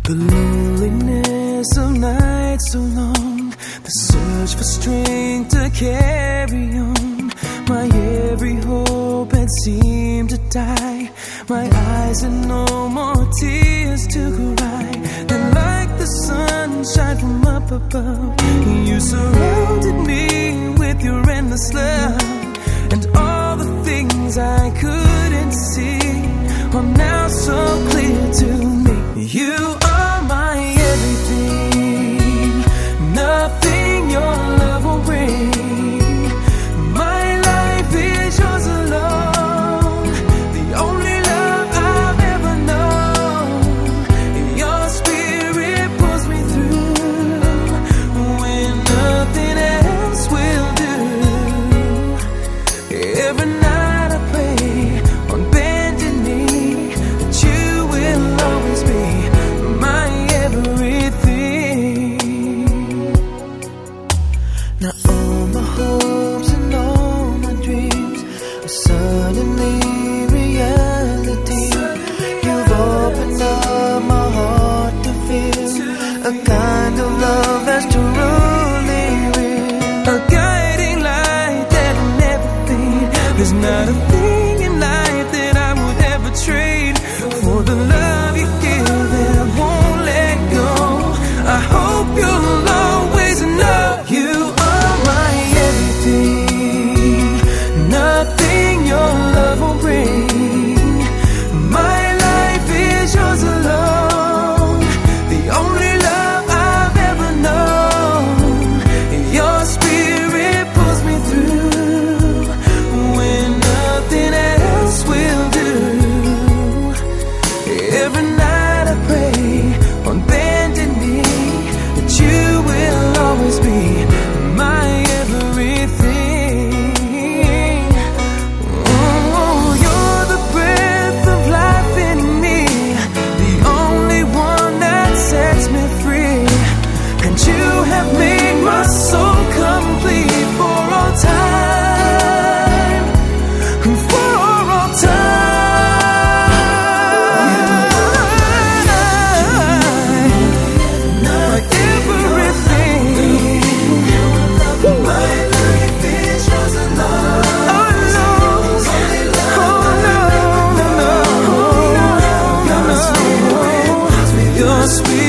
The loneliness of nights so long, the search for strength to carry on. My every hope had seemed to die. My eyes had no more tears to cry. And like the sunshine from up above, you surrounded me with your endless love. And all the things I couldn't see are now so clear to me. You are my everything, nothing your love will bring. My life is yours alone, the only love I've ever known. Your spirit pulls me through when nothing else will do. Every night I pray on bended knee that you will always be my everything. Now all my hopes and all my dreams are suddenly reality. You've opened up my heart to feel a kind of love that's truly real, a guiding light that will never fade. There's not a thing in life that I would ever trade for the love you give that won't let go. I hope you'll always know you are my everything, nothing your love will bring. My life is yours alone, the only love I've ever known. Your spirit pulls me through when nothing else will do. Every night I pray on bended knee that you will always be my everything. Oh, you're the breath of life in me, the only one that sets me free. And you have made my soul complete for all time, for all time. My everything. My life is yours alone. Oh no, oh no, no, no, no, no. Your spirit.